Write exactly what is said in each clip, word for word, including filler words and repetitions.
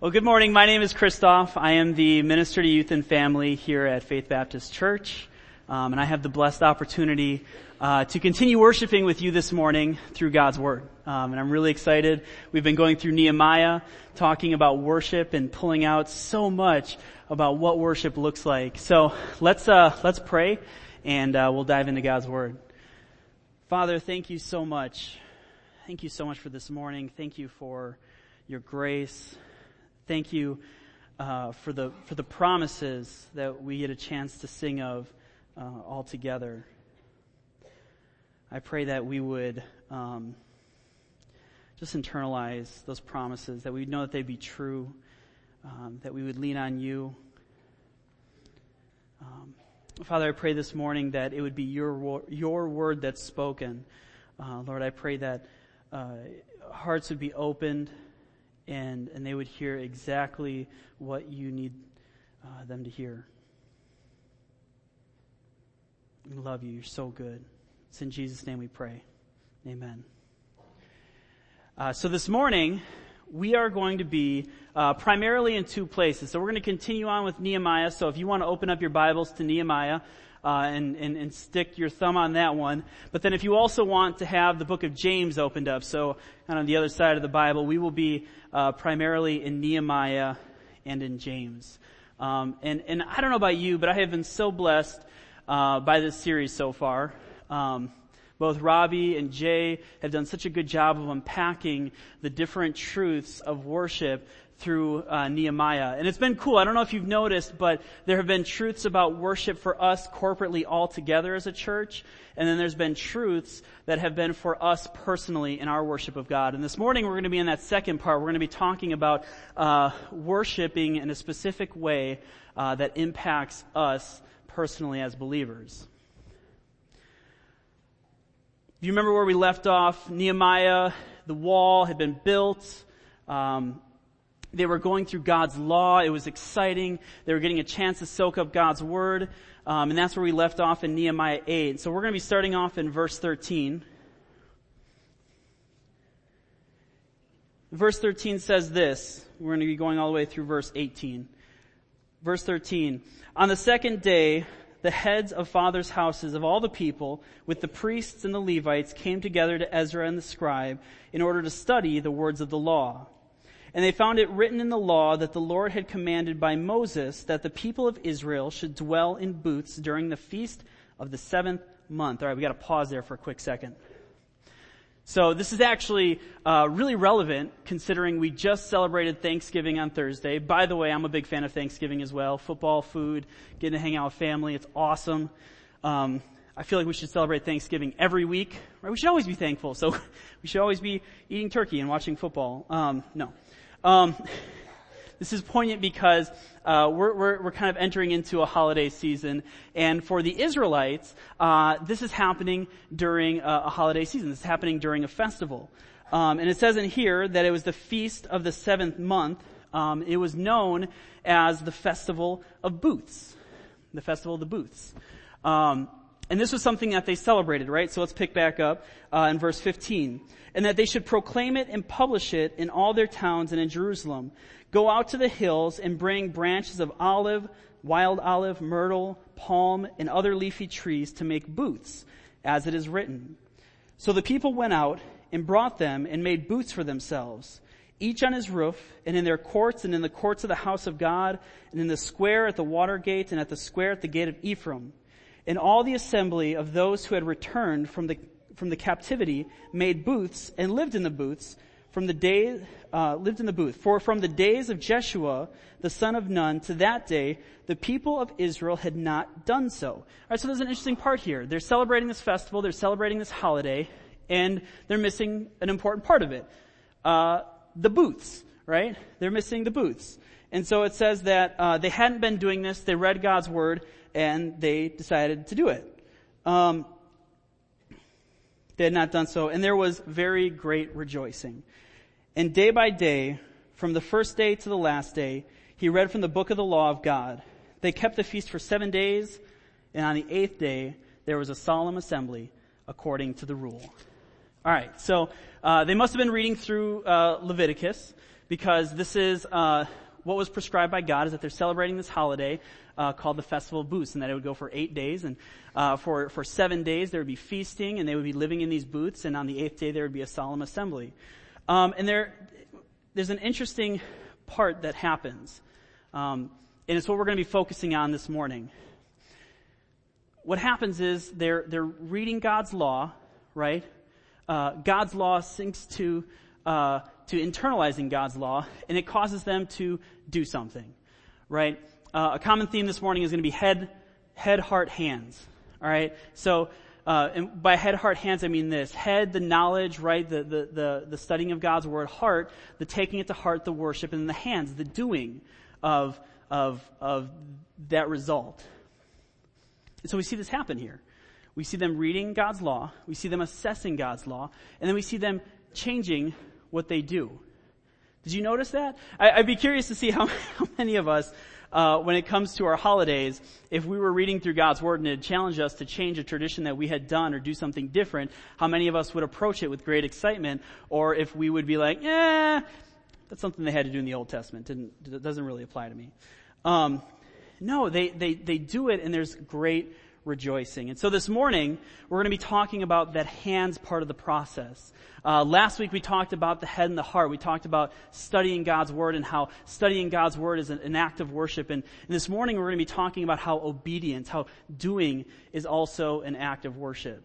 Well, good morning. My name is Christoph. I am the Minister to Youth and Family here at Faith Baptist Church. Um, and I have the blessed opportunity uh, to continue worshiping with you this morning through God's Word. Um, and I'm really excited. We've been going through Nehemiah, talking about worship and pulling out so much about what worship looks like. So let's uh, let's pray, and uh, we'll dive into God's Word. Father, thank you so much. Thank you so much for this morning. Thank you for your grace. Thank you uh, for the for the promises that we get a chance to sing of uh, all together. I pray that we would um, just internalize those promises, that we would know that they'd be true, um, that we would lean on you. Um, Father, I pray this morning that it would be your your word that's spoken. Uh, Lord, I pray that uh, hearts would be opened, And, and they would hear exactly what you need uh, them to hear. We love you. You're so good. It's in Jesus' name we pray. Amen. Uh, so this morning, we are going to be uh, primarily in two places. So we're going to continue on with Nehemiah. So if you want to open up your Bibles to Nehemiah, Uh, and, and, and stick your thumb on that one. But then if you also want to have the book of James opened up, so kind of on the other side of the Bible, we will be uh, primarily in Nehemiah and in James. Um, and, and I don't know about you, but I have been so blessed uh, by this series so far. Um, both Robbie and Jay have done such a good job of unpacking the different truths of worship through uh, Nehemiah. And it's been cool. I don't know if you've noticed, but there have been truths about worship for us corporately all together as a church. And then there's been truths that have been for us personally in our worship of God. And this morning we're going to be in that second part. We're going to be talking about uh worshiping in a specific way uh that impacts us personally as believers. Do you remember where we left off? Nehemiah, the wall had been built. Um They were going through God's law. It was exciting. They were getting a chance to soak up God's word. Um, and that's where we left off in Nehemiah eight. So we're going to be starting off in verse thirteen. Verse thirteen says this. We're going to be going all the way through verse eighteen. Verse thirteen. On the second day, the heads of fathers' houses of all the people, with the priests and the Levites, came together to Ezra and the scribe in order to study the words of the law. And they found it written in the law that the Lord had commanded by Moses that the people of Israel should dwell in booths during the feast of the seventh month. All right, we got to pause there for a quick second. So this is actually uh really relevant considering we just celebrated Thanksgiving on Thursday. By the way, I'm a big fan of Thanksgiving as well. Football, food, getting to hang out with family. It's awesome. Um I feel like we should celebrate Thanksgiving every week. Right? We should always be thankful. So we should always be eating turkey and watching football. Um no. Um, this is poignant because uh, we're, we're we're kind of entering into a holiday season, and for the Israelites, uh, this is happening during a, a holiday season. This is happening during a festival, um, and it says in here that it was the feast of the seventh month. Um, it was known as the festival of booths, the festival of the booths. Um, And this was something that they celebrated, right? So let's pick back up uh, in verse fifteen. And that they should proclaim it and publish it in all their towns and in Jerusalem. Go out to the hills and bring branches of olive, wild olive, myrtle, palm, and other leafy trees to make booths, as it is written. So the people went out and brought them and made booths for themselves, each on his roof, and in their courts, and in the courts of the house of God, and in the square at the water gate, and at the square at the gate of Ephraim. And all the assembly of those who had returned from the from the captivity made booths and lived in the booths from the day uh lived in the booth. For from the days of Jeshua, the son of Nun, to that day, the people of Israel had not done so. All right, so there's an interesting part here. They're celebrating this festival, they're celebrating this holiday, and they're missing an important part of it. Uh the booths, right? They're missing the booths. And so it says that uh they hadn't been doing this. They read God's word, and they decided to do it. Um, they had not done so, and there was very great rejoicing. And day by day, from the first day to the last day, he read from the book of the law of God. They kept the feast for seven days, and on the eighth day, there was a solemn assembly according to the rule. All right, so uh, they must have been reading through uh, Leviticus, because this is uh, what was prescribed by God, is that they're celebrating this holiday uh, called the Festival of Booths, and that it would go for eight days. And uh, for for seven days there would be feasting, and they would be living in these booths. And on the eighth day there would be a solemn assembly. Um, and there, there's an interesting part that happens, um, and it's what we're going to be focusing on this morning. What happens is they're they're reading God's law, right? Uh, God's law sinks to uh, to internalizing God's law, and it causes them to do something, right? Uh, a common theme this morning is going to be head, head, heart, hands. All right. So, uh, and by head, heart, hands, I mean this: head, the knowledge, right? The the the the studying of God's word; heart, the taking it to heart, the worship; and then the hands, the doing of of of that result. And so we see this happen here. We see them reading God's law, we see them assessing God's law, and then we see them changing what they do. Did you notice that? I, I'd be curious to see how, how many of us, uh, when it comes to our holidays, if we were reading through God's word and it challenged us to change a tradition that we had done or do something different, how many of us would approach it with great excitement, or if we would be like, eh, that's something they had to do in the Old Testament. Didn't, it doesn't really apply to me. Um, No, they, they, they do it, and there's great rejoicing. And so this morning, we're going to be talking about that hands part of the process. Uh, last week we talked about the head and the heart. We talked about studying God's word and how studying God's word is an, an act of worship. And, and this morning we're going to be talking about how obedience, how doing is also an act of worship.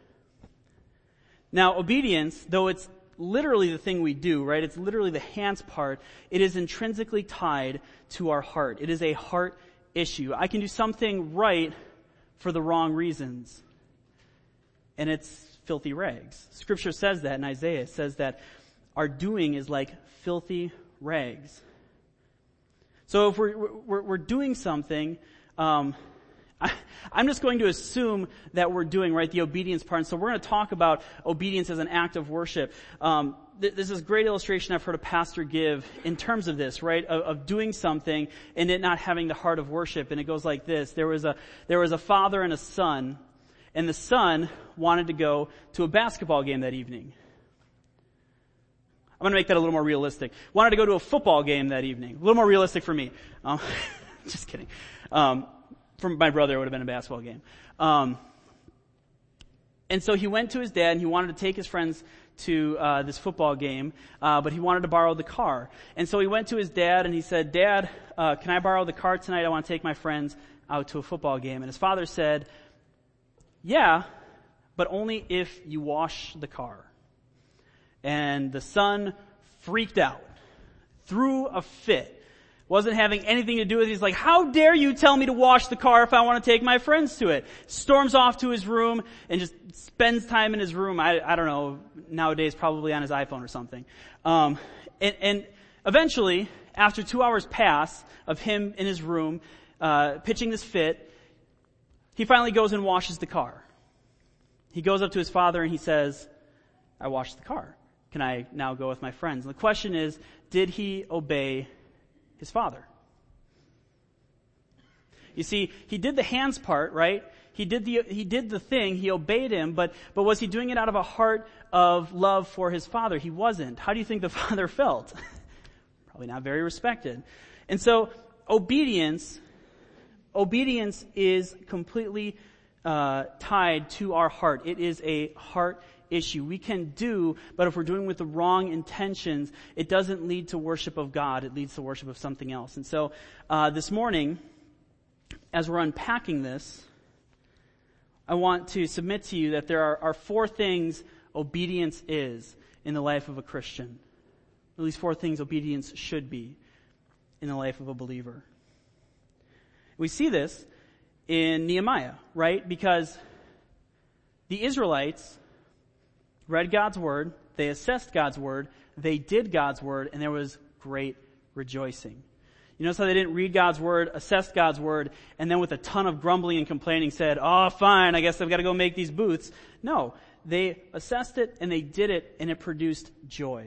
Now, obedience, though it's literally the thing we do, right? It's literally the hands part. It is intrinsically tied to our heart. It is a heart issue. I can do something right for the wrong reasons, and it's filthy rags. Scripture says that in Isaiah. It says that our doing is like filthy rags. So if we're we're, we're doing something, um, I, I'm just going to assume that we're doing right the obedience part. And so we're going to talk about obedience as an act of worship. Um, This is a great illustration I've heard a pastor give in terms of this, right? Of, of doing something and it not having the heart of worship. And it goes like this. There was a, there was a father and a son, and the son wanted to go to a basketball game that evening. I'm going to make that a little more realistic. Wanted to go to a football game that evening. A little more realistic for me. Um, just kidding. Um, for my brother, it would have been a basketball game. Um, and so he went to his dad and he wanted to take his friends to uh this football game, uh but he wanted to borrow the car. And so he went to his dad and he said, Dad, uh can I borrow the car tonight? I want to take my friends out to a football game. And his father said, yeah, but only if you wash the car. And the son freaked out, threw a fit, wasn't having anything to do with it. He's like, how dare you tell me to wash the car if I want to take my friends to it? Storms off to his room and just spends time in his room. I, I don't know, nowadays probably on his iPhone or something. Um, and, and eventually, after two hours pass of him in his room, uh, pitching this fit, he finally goes and washes the car. He goes up to his father and he says, I washed the car. Can I now go with my friends? And the question is, did he obey his father? You see, he did the hands part, right? He did the, he did the thing, he obeyed him, but, but was he doing it out of a heart of love for his father? He wasn't. How do you think the father felt? Probably not very respected. And so, obedience, obedience is completely, uh, tied to our heart. It is a heart issue. We can do, but if we're doing with the wrong intentions, it doesn't lead to worship of God. It leads to worship of something else. And so, uh, this morning, as we're unpacking this, I want to submit to you that there are, are four things obedience is in the life of a Christian. At least four things obedience should be in the life of a believer. We see this in Nehemiah, right? Because the Israelites read God's word, they assessed God's word, they did God's word, and there was great rejoicing. You notice how they didn't read God's word, assess God's word, and then with a ton of grumbling and complaining said, oh, fine, I guess I've got to go make these booths. No, they assessed it and they did it, and it produced joy.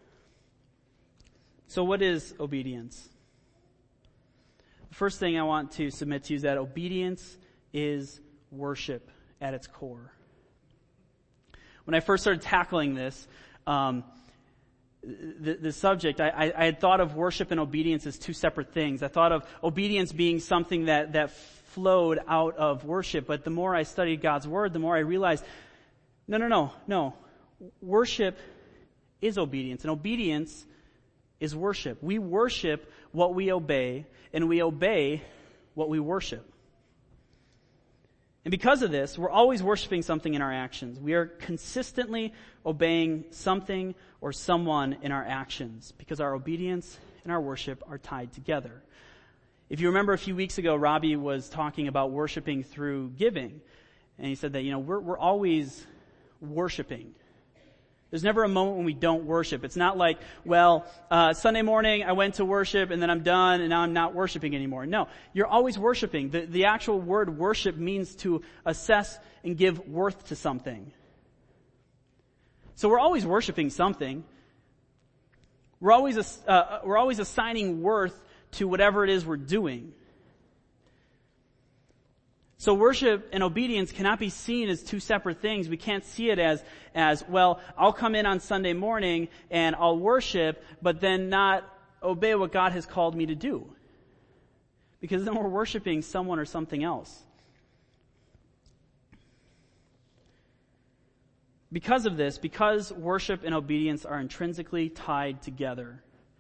So what is obedience? The first thing I want to submit to you is that obedience is worship at its core. When I first started tackling this, um, the, the subject, I, I, I had thought of worship and obedience as two separate things. I thought of obedience being something that, that flowed out of worship. But the more I studied God's Word, the more I realized, no, no, no, no. Worship is obedience, and obedience is worship. We worship what we obey, and we obey what we worship. And because of this, we're always worshiping something in our actions. We are consistently obeying something or someone in our actions because our obedience and our worship are tied together. If you remember a few weeks ago, Robbie was talking about worshiping through giving. And he said that, you know, we're, we're always worshiping. There's never a moment when we don't worship. It's not like, well, uh, Sunday morning I went to worship and then I'm done and now I'm not worshiping anymore. No, you're always worshiping. The, the actual word worship means to assess and give worth to something. So we're always worshiping something. We're always, uh, we're always assigning worth to whatever it is we're doing. So worship and obedience cannot be seen as two separate things. We can't see it as, as, well, I'll come in on Sunday morning and I'll worship, but then not obey what God has called me to do. Because then we're worshiping someone or something else. Because of this, because worship and obedience are intrinsically tied together,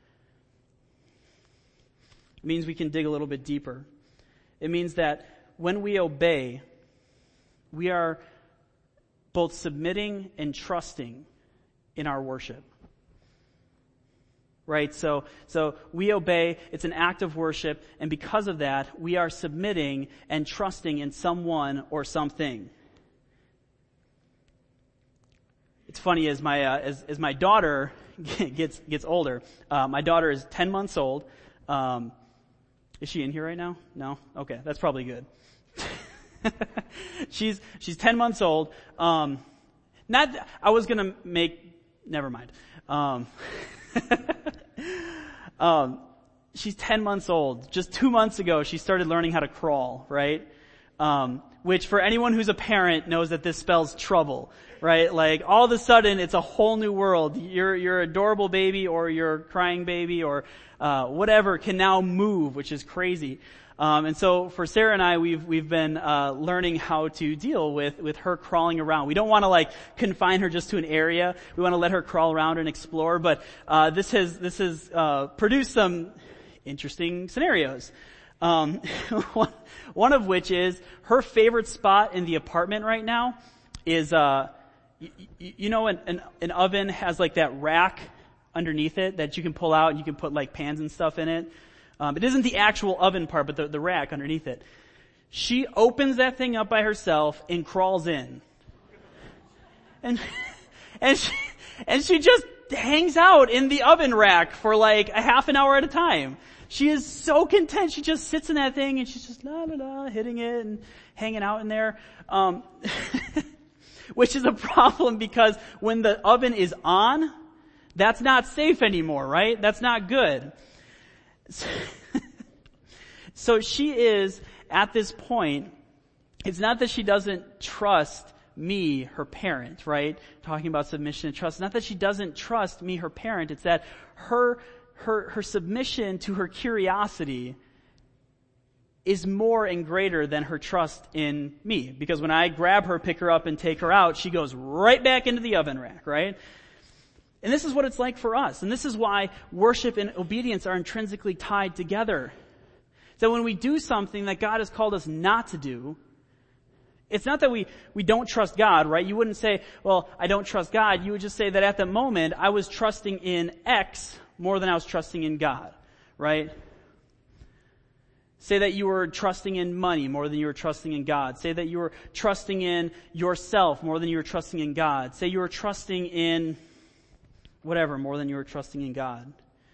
it means we can dig a little bit deeper. It means that when we obey, we are both submitting and trusting in our worship. Right? So, so we obey, it's an act of worship, and because of that, we are submitting and trusting in someone or something. It's funny, as my, uh, as, as my daughter gets, gets older, uh, my daughter is ten months old. Um, is she in here right now? No? Okay, that's probably good. she's she's ten months old. Um, not I was gonna make. Never mind. Um, um, she's ten months old. Just two months ago, she started learning how to crawl. Right. Um, which for anyone who's a parent knows that this spells trouble. Right. Like all of a sudden, it's a whole new world. Your your adorable baby or your crying baby or uh, whatever can now move, which is crazy. Um, and so for Sarah and I, we've we've been uh, learning how to deal with with her crawling around. We don't want to like confine her just to an area. We want to let her crawl around and explore. But uh, this has this has uh, produced some interesting scenarios. Um, one, one of which is her favorite spot in the apartment right now is uh, you, you know an, an an oven has like that rack underneath it that you can pull out and you can put like pans and stuff in it. Um, it isn't the actual oven part, but the, the rack underneath it. She opens that thing up by herself and crawls in. And, and she, and she just hangs out in the oven rack for like a half an hour at a time. She is so content. She just sits in that thing and she's just la la la hitting it and hanging out in there. Um, which is a problem because when the oven is on, that's not safe anymore, right? That's not good. So she is at this point, it's not that she doesn't trust me, her parent, right? Talking about submission and trust. It's not that she doesn't trust me, her parent. It's that her, her, her submission to her curiosity is more and greater than her trust in me. Because when I grab her, pick her up, and take her out, she goes right back into the oven rack, right? And this is what it's like for us. And this is why worship and obedience are intrinsically tied together. So when we do something that God has called us not to do, it's not that we, we don't trust God, right? You wouldn't say, well, I don't trust God. You would just say that at the moment I was trusting in X more than I was trusting in God, right? Say that you were trusting in money more than you were trusting in God. Say that you were trusting in yourself more than you were trusting in God. Say you were trusting in whatever, more than you are trusting in God.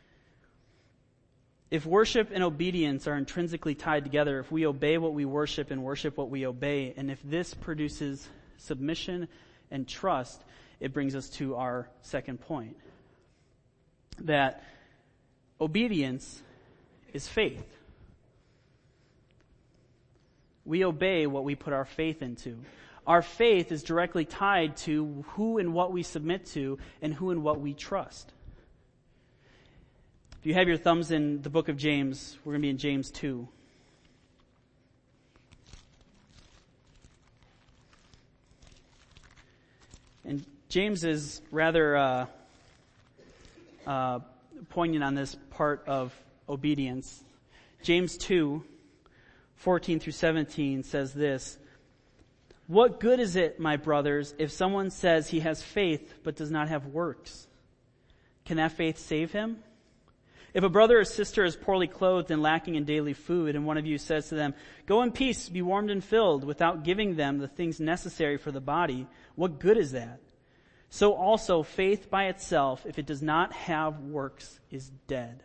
If worship and obedience are intrinsically tied together, if we obey what we worship and worship what we obey, and if this produces submission and trust, it brings us to our second point. That obedience is faith. We obey what we put our faith into. Our faith is directly tied to who and what we submit to and who and what we trust. If you have your thumbs in the book of James, we're going to be in James two. And James is rather uh, uh, poignant on this part of obedience. James two, fourteen through seventeen says this: "What good is it, my brothers, if someone says he has faith but does not have works? Can that faith save him? If a brother or sister is poorly clothed and lacking in daily food, and one of you says to them, 'Go in peace, be warmed and filled,' without giving them the things necessary for the body, what good is that? So also faith by itself, if it does not have works, is dead."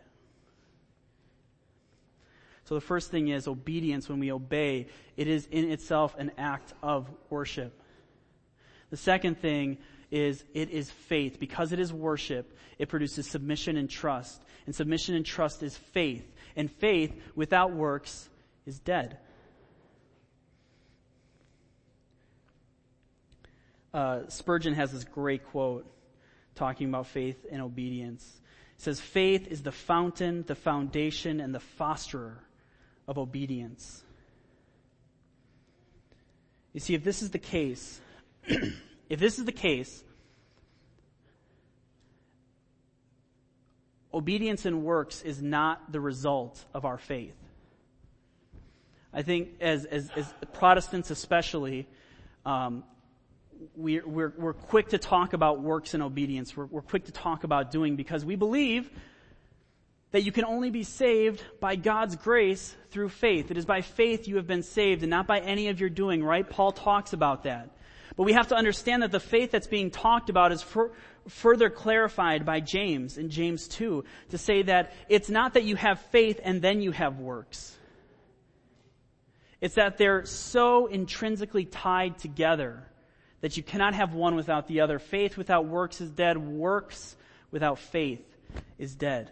So the first thing is obedience. When we obey, it is in itself an act of worship. The second thing is it is faith. Because it is worship, it produces submission and trust. And submission and trust is faith. And faith without works is dead. Uh, Spurgeon has this great quote talking about faith and obedience. It says, "Faith is the fountain, the foundation, and the fosterer of obedience." You see, if this is the case, if this is the case, obedience and works is not the result of our faith. I think as as, as Protestants especially, um, we, we're we're quick to talk about works and obedience. We're, we're quick to talk about doing because we believe that you can only be saved by God's grace through faith. It is by faith you have been saved and not by any of your doing, right? Paul talks about that. But we have to understand that the faith that's being talked about is for, further clarified by James in James two to say that it's not that you have faith and then you have works. It's that they're so intrinsically tied together that you cannot have one without the other. Faith without works is dead. Works without faith is dead.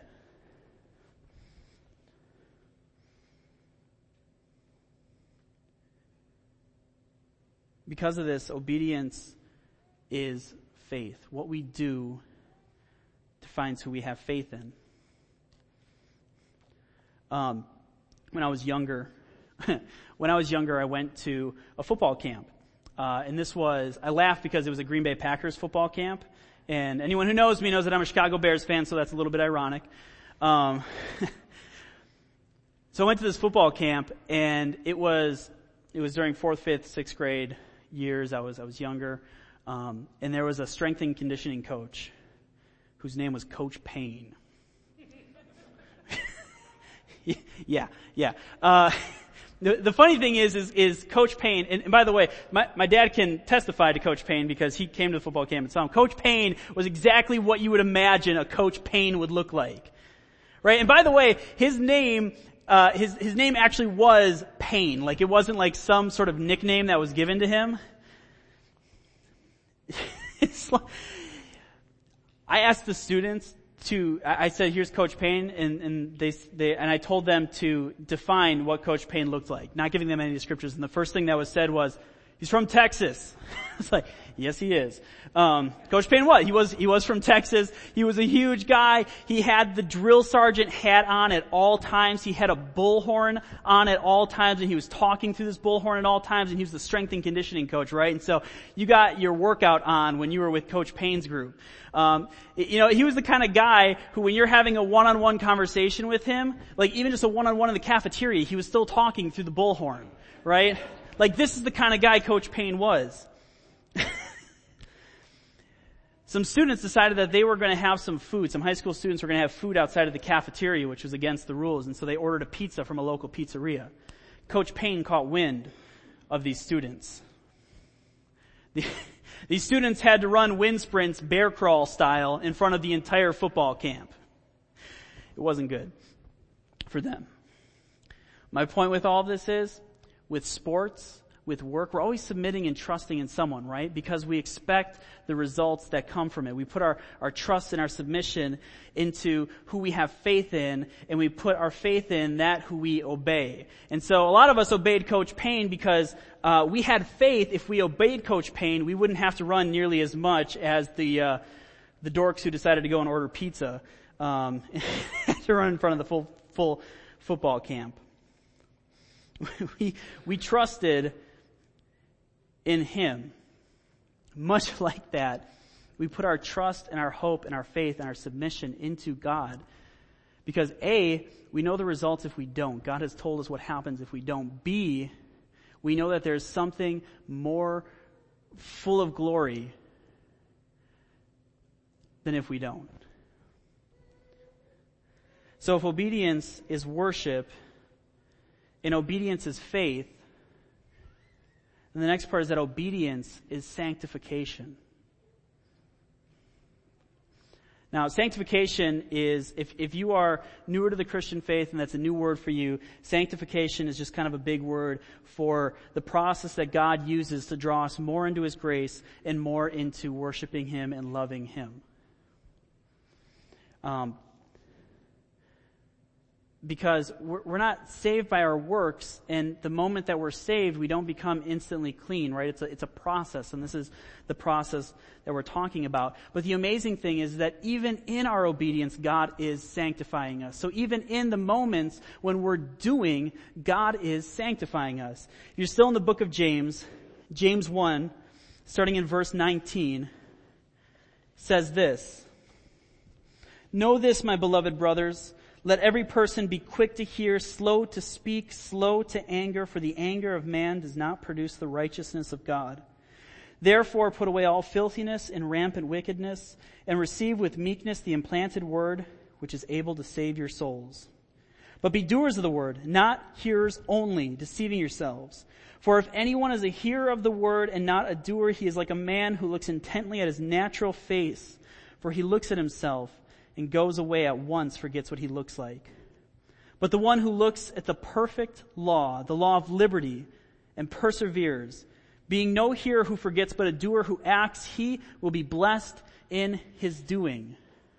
Because of this, obedience is faith. What we do defines who we have faith in. Um, when I was younger, when I was younger, I went to a football camp. Uh, and this was, I laugh because it was a Green Bay Packers football camp. And anyone who knows me knows that I'm a Chicago Bears fan, so that's a little bit ironic. Um, so I went to this football camp, and it was, it was during fourth, fifth, sixth grade years. I was, I was younger. Um, and there was a strength and conditioning coach whose name was Coach Payne. yeah, yeah. Uh, the, the funny thing is, is, is Coach Payne, and, and by the way, my, my dad can testify to Coach Payne because he came to the football camp and saw him. Coach Payne was exactly what you would imagine a Coach Payne would look like. Right? And by the way, his name Uh, his, his name actually was Payne. Like, it wasn't like some sort of nickname that was given to him. It's like, I asked the students to, I said, here's Coach Payne, and, and they, they, and I told them to define what Coach Payne looked like, not giving them any descriptors. And the first thing that was said was, he's from Texas. It's like, yes, he is. Um, Coach Payne what? He was, he was from Texas. He was a huge guy. He had the drill sergeant hat on at all times. He had a bullhorn on at all times, and he was talking through this bullhorn at all times, and he was the strength and conditioning coach, right? And so you got your workout on when you were with Coach Payne's group. Um, you know, he was the kind of guy who, when you're having a one-on-one conversation with him, like even just a one-on-one in the cafeteria, he was still talking through the bullhorn, right? Like, this is the kind of guy Coach Payne was. Some students decided that they were going to have some food. Some high school students were going to have food outside of the cafeteria, which was against the rules, and so they ordered a pizza from a local pizzeria. Coach Payne caught wind of these students. The, these students had to run wind sprints bear crawl style in front of the entire football camp. It wasn't good for them. My point with all of this is, with sports, with work, we're always submitting and trusting in someone, right? Because we expect the results that come from it. We put our, our trust and our submission into who we have faith in, and we put our faith in that who we obey. And so a lot of us obeyed Coach Payne because uh, we had faith if we obeyed Coach Payne, we wouldn't have to run nearly as much as the uh, the dorks who decided to go and order pizza um, to run in front of the full, full football camp. We, we trusted in him. Much like that, we put our trust and our hope and our faith and our submission into God. Because A, we know the results if we don't. God has told us what happens if we don't. B, we know that there's something more full of glory than if we don't. So if obedience is worship and obedience is faith, then the next part is that obedience is sanctification. Now, sanctification is, if, if you are newer to the Christian faith and that's a new word for you, sanctification is just kind of a big word for the process that God uses to draw us more into his grace and more into worshiping him and loving him. Um, because we're, we're not saved by our works, and the moment that we're saved, we don't become instantly clean, right? It's a, it's a process, and this is the process that we're talking about. But the amazing thing is that even in our obedience, God is sanctifying us. So even in the moments when we're doing, God is sanctifying us. You're still in the book of James. James one, starting in verse nineteen, says this. Know this, my beloved brothers. Let every person be quick to hear, slow to speak, slow to anger, for the anger of man does not produce the righteousness of God. Therefore put away all filthiness and rampant wickedness, and receive with meekness the implanted word, which is able to save your souls. But be doers of the word, not hearers only, deceiving yourselves. For if anyone is a hearer of the word and not a doer, he is like a man who looks intently at his natural face, for he looks at himself and goes away at once, forgets what he looks like. But the one who looks at the perfect law, the law of liberty, and perseveres, being no hearer who forgets, but a doer who acts, he will be blessed in his doing.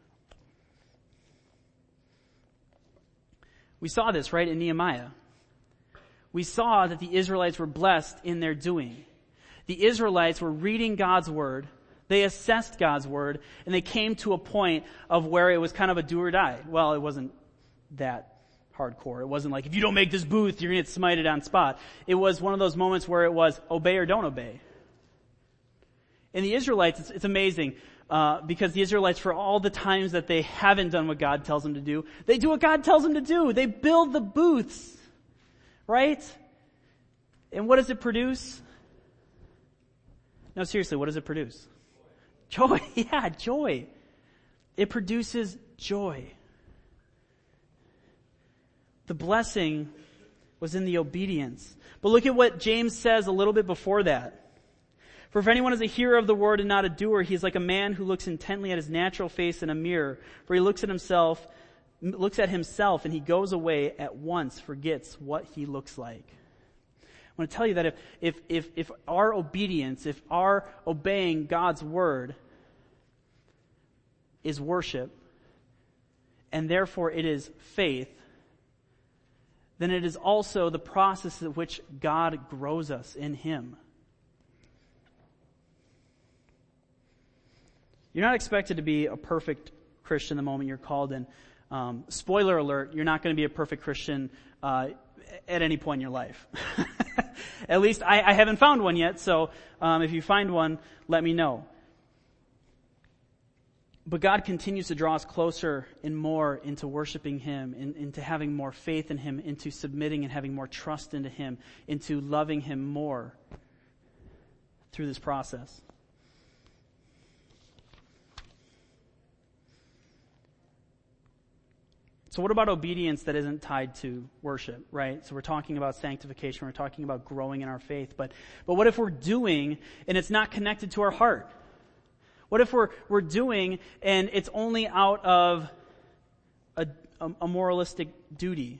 We saw this, right, in Nehemiah. We saw that the Israelites were blessed in their doing. The Israelites were reading God's word. They assessed God's word, and they came to a point of where it was kind of a do or die. Well, it wasn't that hardcore. It wasn't like, if you don't make this booth, you're going to get smited on spot. It was one of those moments where it was obey or don't obey. And the Israelites, it's, it's amazing, uh, because the Israelites, for all the times that they haven't done what God tells them to do, they do what God tells them to do. They build the booths, right? And what does it produce? No, seriously, what does it produce? Joy, yeah, joy. It produces joy. The blessing was in the obedience. But look at what James says a little bit before that. For if anyone is a hearer of the word and not a doer, he is like a man who looks intently at his natural face in a mirror. For he looks at himself, looks at himself, and he goes away at once, forgets what he looks like. I want to tell you that if, if, if, if our obedience, if our obeying God's word is worship, and therefore it is faith, then it is also the process in which God grows us in him. You're not expected to be a perfect Christian the moment you're called in. Um, spoiler alert, you're not going to be a perfect Christian uh, at any point in your life. At least I, I haven't found one yet, so um, if you find one, let me know. But God continues to draw us closer and more into worshiping him, in, into having more faith in him, into submitting and having more trust into him, into loving him more through this process. So what about obedience that isn't tied to worship, right? So we're talking about sanctification, we're talking about growing in our faith, but, but what if we're doing and it's not connected to our heart? What if we're, we're doing and it's only out of a, a, a moralistic duty?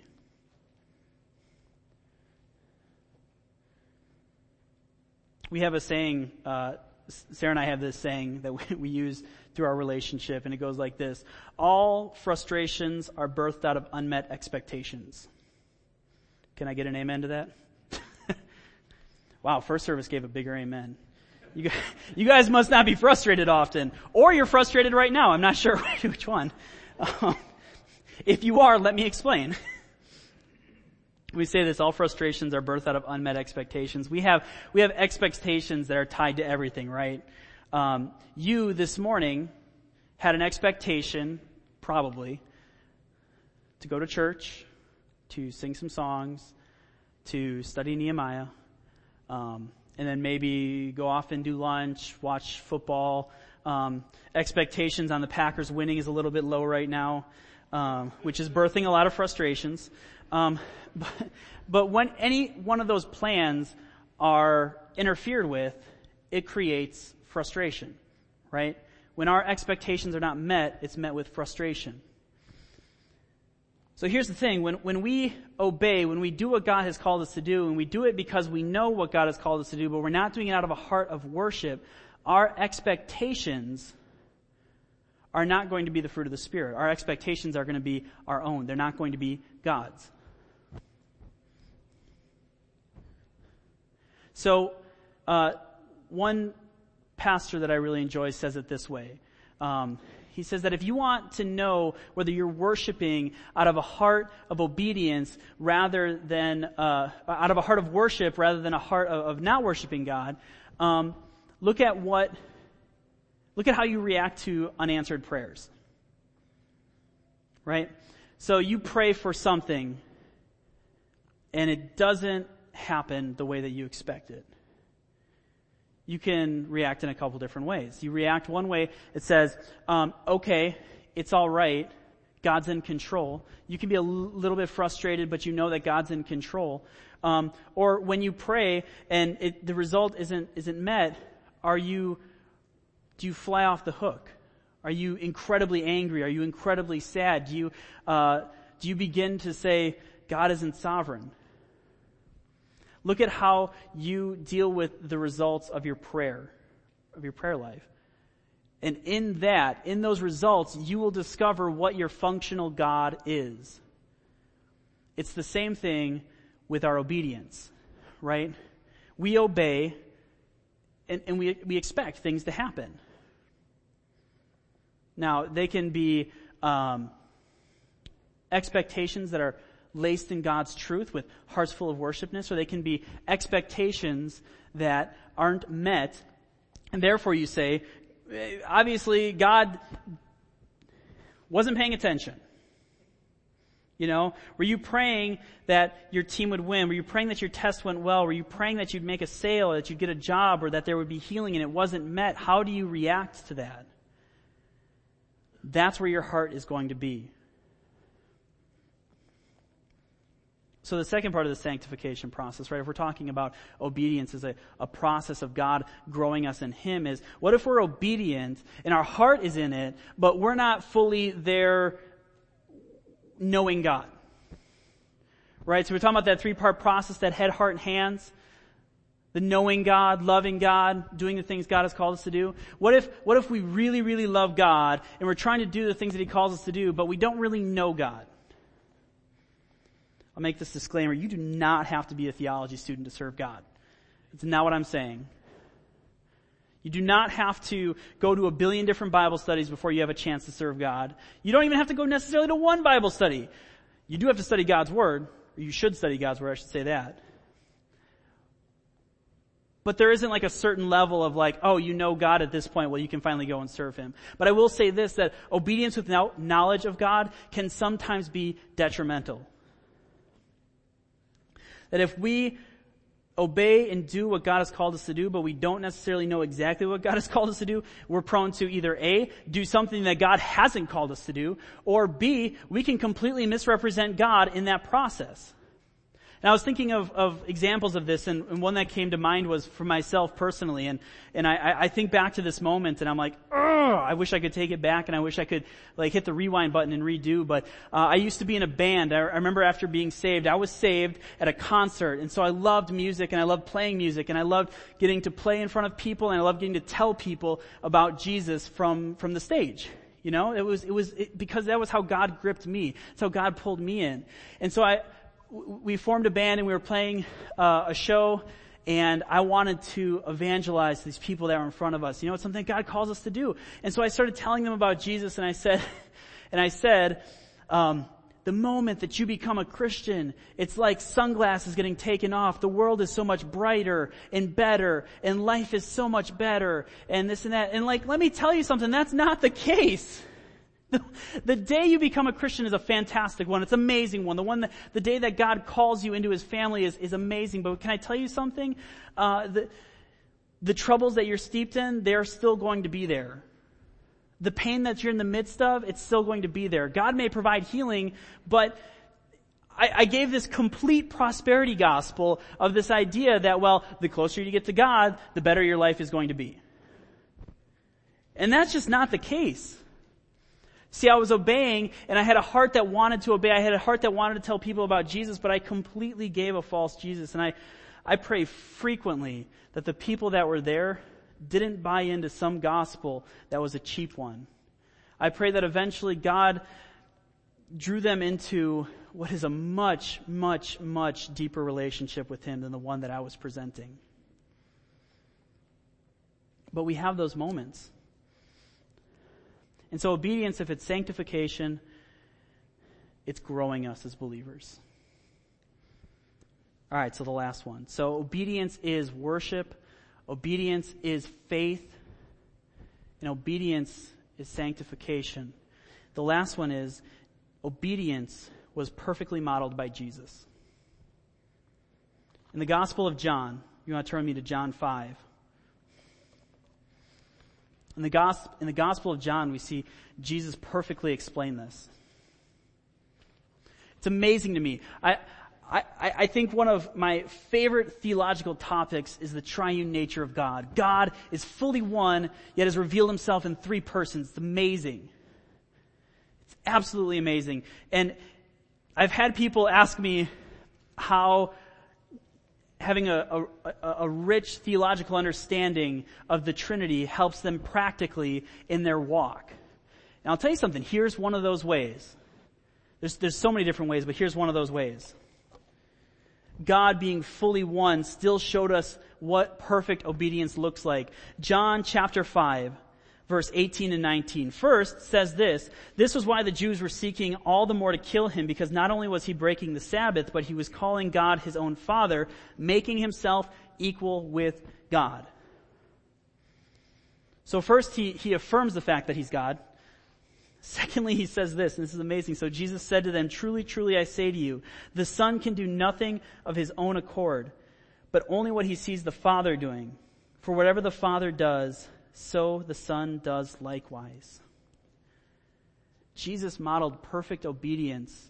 We have a saying, uh, Sarah and I have this saying that we, we use through our relationship, and it goes like this. All frustrations are birthed out of unmet expectations. Can I get an amen to that? Wow, first service gave a bigger amen. You guys, you guys must not be frustrated often, or you're frustrated right now. I'm not sure which one. Um, If you are, let me explain. We say this, all frustrations are birthed out of unmet expectations. We have, we have expectations that are tied to everything, right? Um, you this morning had an expectation, probably, to go to church, to sing some songs, to study Nehemiah, um, and then maybe go off and do lunch, watch football. Um, expectations on the Packers winning is a little bit low right now, um, which is birthing a lot of frustrations. Um, but, but when any one of those plans are interfered with, it creates frustration, right? When our expectations are not met, it's met with frustration. So here's the thing, when, when we obey, when we do what God has called us to do, and we do it because we know what God has called us to do, but we're not doing it out of a heart of worship, our expectations are not going to be the fruit of the Spirit. Our expectations are going to be our own. They're not going to be God's. So, uh, one pastor that I really enjoy says it this way. Um, he says that if you want to know whether you're worshiping out of a heart of obedience rather than, uh, out of a heart of worship rather than a heart of, of not worshiping God, um, look at what, look at how you react to unanswered prayers. Right? So you pray for something and it doesn't happen the way that you expect it. You can react in a couple different ways. You react one way, it says, um, okay, it's all right. God's in control. You can be a l- little bit frustrated, but you know that God's in control. Um, or when you pray and it, the result isn't isn't met, are you do you fly off the hook? Are you incredibly angry? Are you incredibly sad? Do you uh, do you begin to say God isn't sovereign? Look at how you deal with the results of your prayer, of your prayer life. And in that, in those results, you will discover what your functional God is. It's the same thing with our obedience, right? We obey and, and we, we expect things to happen. Now, they can be um, expectations that are laced in God's truth with hearts full of worshipness, or they can be expectations that aren't met. And therefore you say, obviously God wasn't paying attention. You know, were you praying that your team would win? Were you praying that your test went well? Were you praying that you'd make a sale, or that you'd get a job, or that there would be healing and it wasn't met? How do you react to that? That's where your heart is going to be. So the second part of the sanctification process, right, if we're talking about obedience as a, a process of God growing us in Him, is what if we're obedient and our heart is in it, but we're not fully there knowing God? Right? So we're talking about that three-part process, that head, heart, and hands. The knowing God, loving God, doing the things God has called us to do. What if, what if we really, really love God and we're trying to do the things that He calls us to do, but we don't really know God? I'll make this disclaimer. You do not have to be a theology student to serve God. It's not what I'm saying. You do not have to go to a billion different Bible studies before you have a chance to serve God. You don't even have to go necessarily to one Bible study. You do have to study God's Word, or you should study God's Word, I should say that. But there isn't like a certain level of like, oh, you know God at this point, well, you can finally go and serve Him. But I will say this, that obedience without knowledge of God can sometimes be detrimental. That if we obey and do what God has called us to do, but we don't necessarily know exactly what God has called us to do, we're prone to either A, do something that God hasn't called us to do, or B, we can completely misrepresent God in that process. And I was thinking of, of examples of this, and, and one that came to mind was for myself personally, and, and I, I think back to this moment, and I'm like, ugh, I wish I could take it back, and I wish I could like hit the rewind button and redo, but uh, I used to be in a band. I, I remember after being saved, I was saved at a concert, and so I loved music, and I loved playing music, and I loved getting to play in front of people, and I loved getting to tell people about Jesus from, from the stage. You know, it was, it was, it, because that was how God gripped me. That's how God pulled me in. And so I, we formed a band and we were playing uh, a show, and I wanted to evangelize these people that were in front of us. You know, it's something God calls us to do. And so I started telling them about Jesus, and I said, and I said, um, the moment that you become a Christian, it's like sunglasses getting taken off. The world is so much brighter and better, and life is so much better, and this and that. And like, let me tell you something, that's not the case. The, the day you become a Christian is a fantastic one. It's an amazing one. The one that, the day that God calls you into His family is, is amazing. But can I tell you something? Uh, the, the troubles that you're steeped in, they're still going to be there. The pain that you're in the midst of, it's still going to be there. God may provide healing, but I, I gave this complete prosperity gospel of this idea that, well, the closer you get to God, the better your life is going to be. And that's just not the case. See, I was obeying, and I had a heart that wanted to obey. I had a heart that wanted to tell people about Jesus, but I completely gave a false Jesus. And I, I pray frequently that the people that were there didn't buy into some gospel that was a cheap one. I pray that eventually God drew them into what is a much, much, much deeper relationship with Him than the one that I was presenting. But we have those moments. And so obedience, if it's sanctification, it's growing us as believers. All right, so the last one. So obedience is worship. Obedience is faith. And obedience is sanctification. The last one is obedience was perfectly modeled by Jesus. In the Gospel of John, you want to turn me to John five. In the, gospel, in the Gospel of John, we see Jesus perfectly explain this. It's amazing to me. I, I, I think one of my favorite theological topics is the triune nature of God. God is fully one, yet has revealed Himself in three persons. It's amazing. It's absolutely amazing. And I've had people ask me how having a, a, a rich theological understanding of the Trinity helps them practically in their walk. And I'll tell you something, here's one of those ways. There's, there's so many different ways, but here's one of those ways. God being fully one still showed us what perfect obedience looks like. John chapter five, verse eighteen and nineteen. First says this, this was why the Jews were seeking all the more to kill Him, because not only was He breaking the Sabbath, but He was calling God His own Father, making Himself equal with God. So first He, he affirms the fact that He's God. Secondly, He says this, and this is amazing. So Jesus said to them, truly, truly, I say to you, the Son can do nothing of His own accord, but only what He sees the Father doing. For whatever the Father does, so the Son does likewise. Jesus modeled perfect obedience.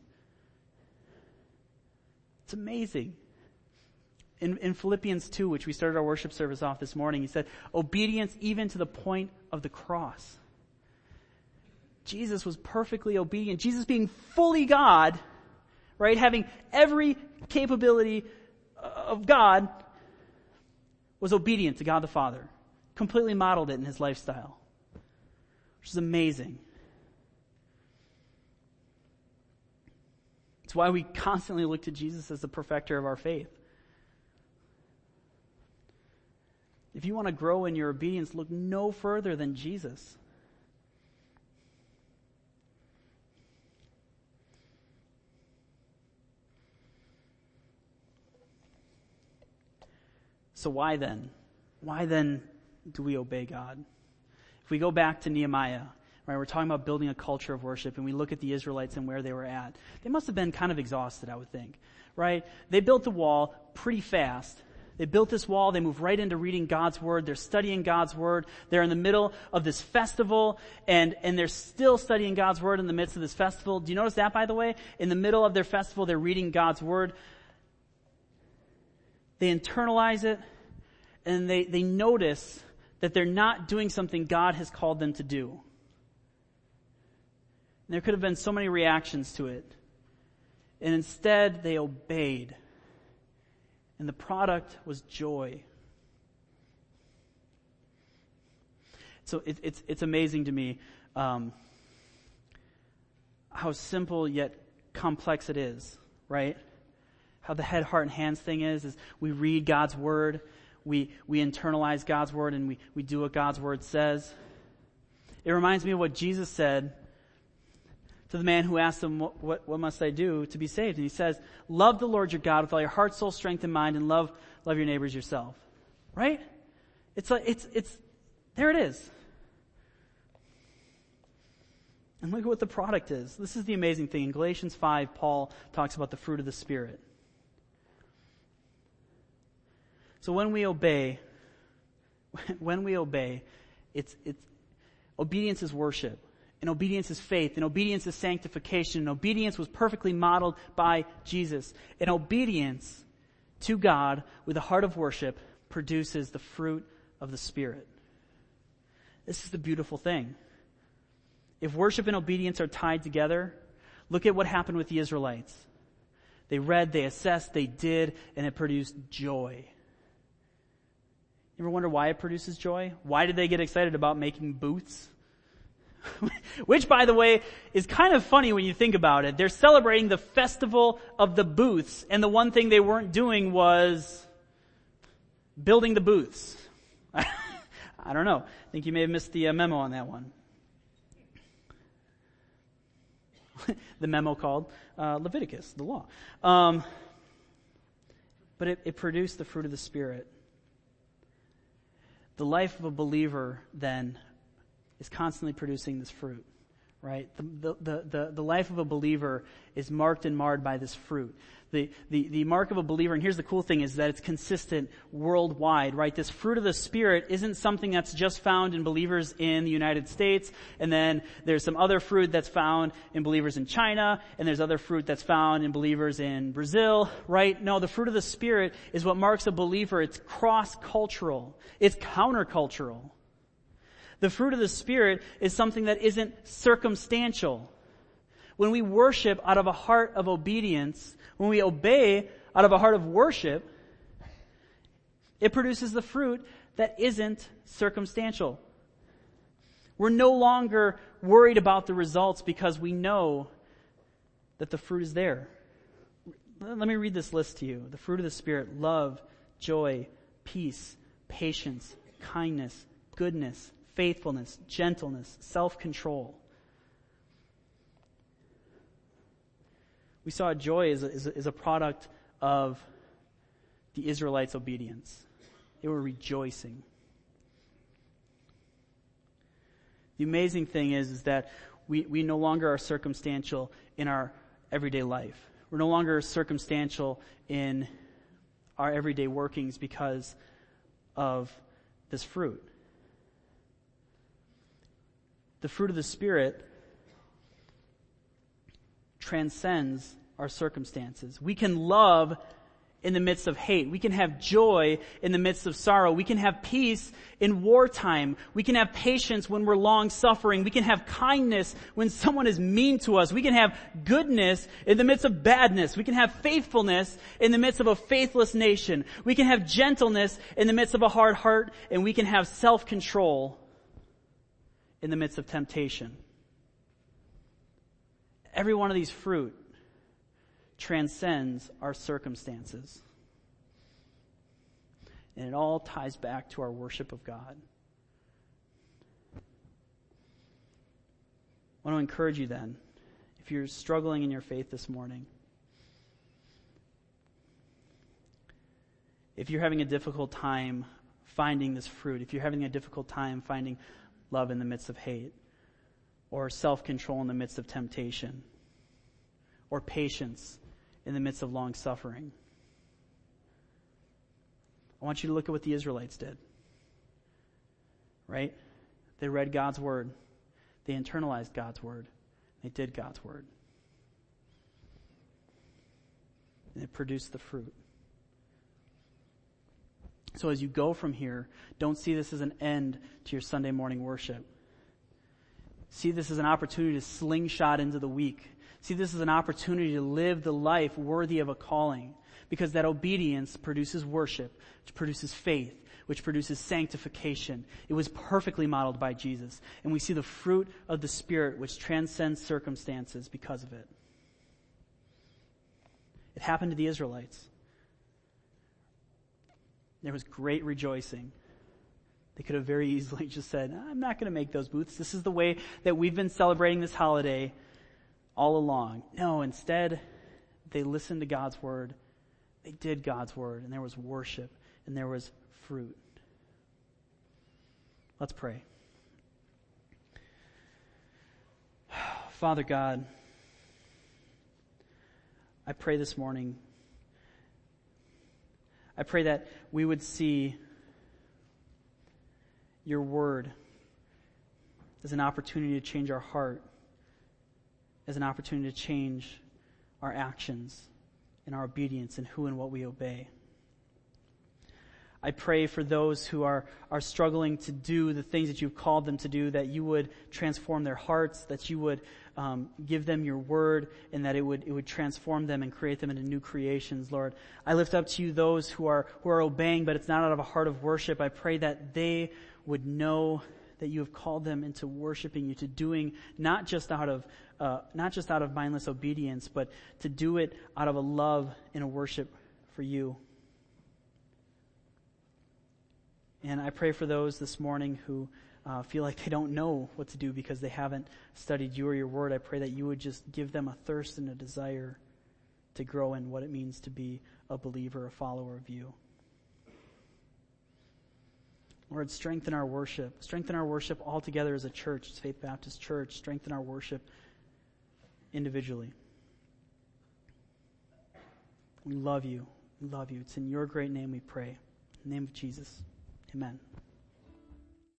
It's amazing. In, in Philippians two, which we started our worship service off this morning, he said, obedience even to the point of the cross. Jesus was perfectly obedient. Jesus being fully God, right, having every capability of God, was obedient to God the Father. Completely modeled it in His lifestyle, which is amazing. It's why we constantly look to Jesus as the perfecter of our faith. If you want to grow in your obedience, look no further than Jesus. So why then? Why then do we obey God? If we go back to Nehemiah, right, we're talking about building a culture of worship, and we look at the Israelites and where they were at. They must have been kind of exhausted, I would think, right? They built the wall pretty fast. They built this wall. They moved right into reading God's Word. They're studying God's Word. They're in the middle of this festival, and, and they're still studying God's Word in the midst of this festival. Do you notice that, by the way? In the middle of their festival, they're reading God's Word. They internalize it, and they, they notice that they're not doing something God has called them to do. And there could have been so many reactions to it. And instead, they obeyed. And the product was joy. So it, it's it's amazing to me um, how simple yet complex it is, right? How the head, heart, and hands thing is, is we read God's Word, we we internalize God's Word, and we, we do what God's Word says. It reminds me of what Jesus said to the man who asked him, what, what, what must I do to be saved? And he says, love the Lord your God with all your heart, soul, strength, and mind, and love, love your neighbors yourself. Right? It's like, it's, it's, there it is. And look at what the product is. This is the amazing thing. In Galatians five, Paul talks about the fruit of the Spirit. So when we obey, when we obey, it's, it's, obedience is worship. And obedience is faith. And obedience is sanctification. And obedience was perfectly modeled by Jesus. And obedience to God with a heart of worship produces the fruit of the Spirit. This is the beautiful thing. If worship and obedience are tied together, look at what happened with the Israelites. They read, they assessed, they did, and it produced joy. You ever wonder why it produces joy? Why did they get excited about making booths? Which, by the way, is kind of funny when you think about it. They're celebrating the festival of the booths, and the one thing they weren't doing was building the booths. I don't know. I think you may have missed the uh, memo on that one. The memo called uh, Leviticus, the law. Um, but it, it produced the fruit of the Spirit. The life of a believer, then, is constantly producing this fruit, right? The, the, the, the life of a believer is marked and marred by this fruit. The, the, the mark of a believer, and here's the cool thing, is that it's consistent worldwide, right? This fruit of the Spirit isn't something that's just found in believers in the United States, and then there's some other fruit that's found in believers in China, and there's other fruit that's found in believers in Brazil, right? No, the fruit of the Spirit is what marks a believer. It's cross-cultural. It's countercultural. The fruit of the Spirit is something that isn't circumstantial. When we worship out of a heart of obedience, when we obey out of a heart of worship, it produces the fruit that isn't circumstantial. We're no longer worried about the results because we know that the fruit is there. Let me read this list to you. The fruit of the Spirit: love, joy, peace, patience, kindness, goodness, faithfulness, gentleness, self-control. We saw joy is a, is a, is a product of the Israelites' obedience. They were rejoicing. The amazing thing is, is that we, we no longer are circumstantial in our everyday life. We're no longer circumstantial in our everyday workings because of this fruit. The fruit of the Spirit transcends our circumstances. We can love in the midst of hate. We can have joy in the midst of sorrow. We can have peace in wartime. We can have patience when we're long suffering. We can have kindness when someone is mean to us. We can have goodness in the midst of badness. We can have faithfulness in the midst of a faithless nation. We can have gentleness in the midst of a hard heart, and we can have self-control in the midst of temptation. Every one of these fruit transcends our circumstances. And it all ties back to our worship of God. I want to encourage you then, if you're struggling in your faith this morning, if you're having a difficult time finding this fruit, if you're having a difficult time finding love in the midst of hate, or self-control in the midst of temptation, or patience in the midst of long suffering, I want you to look at what the Israelites did. Right? They read God's word. They internalized God's word. They did God's word. And it produced the fruit. So as you go from here, don't see this as an end to your Sunday morning worship. See this as an opportunity to slingshot into the week. See this as an opportunity to live the life worthy of a calling. Because that obedience produces worship, which produces faith, which produces sanctification. It was perfectly modeled by Jesus. And we see the fruit of the Spirit which transcends circumstances because of it. It happened to the Israelites. There was great rejoicing. They could have very easily just said, I'm not going to make those booths. This is the way that we've been celebrating this holiday all along. No, instead, they listened to God's word. They did God's word, and there was worship, and there was fruit. Let's pray. Father God, I pray this morning, I pray that we would see your word as an opportunity to change our heart, as an opportunity to change our actions and our obedience and who and what we obey. I pray for those who are, are struggling to do the things that you've called them to do, that you would transform their hearts, that you would um, give them your word, and that it would it would transform them and create them into new creations, Lord. I lift up to you those who are who are obeying, but it's not out of a heart of worship. I pray that they would know that you have called them into worshiping you, to doing not just out of uh, not just out of mindless obedience, but to do it out of a love and a worship for you. And I pray for those this morning who uh, feel like they don't know what to do because they haven't studied you or your word. I pray that you would just give them a thirst and a desire to grow in what it means to be a believer, a follower of you. Lord, strengthen our worship. Strengthen our worship all together as a church, as Faith Baptist Church. Strengthen our worship individually. We love you. We love you. It's in your great name we pray. In the name of Jesus. Amen.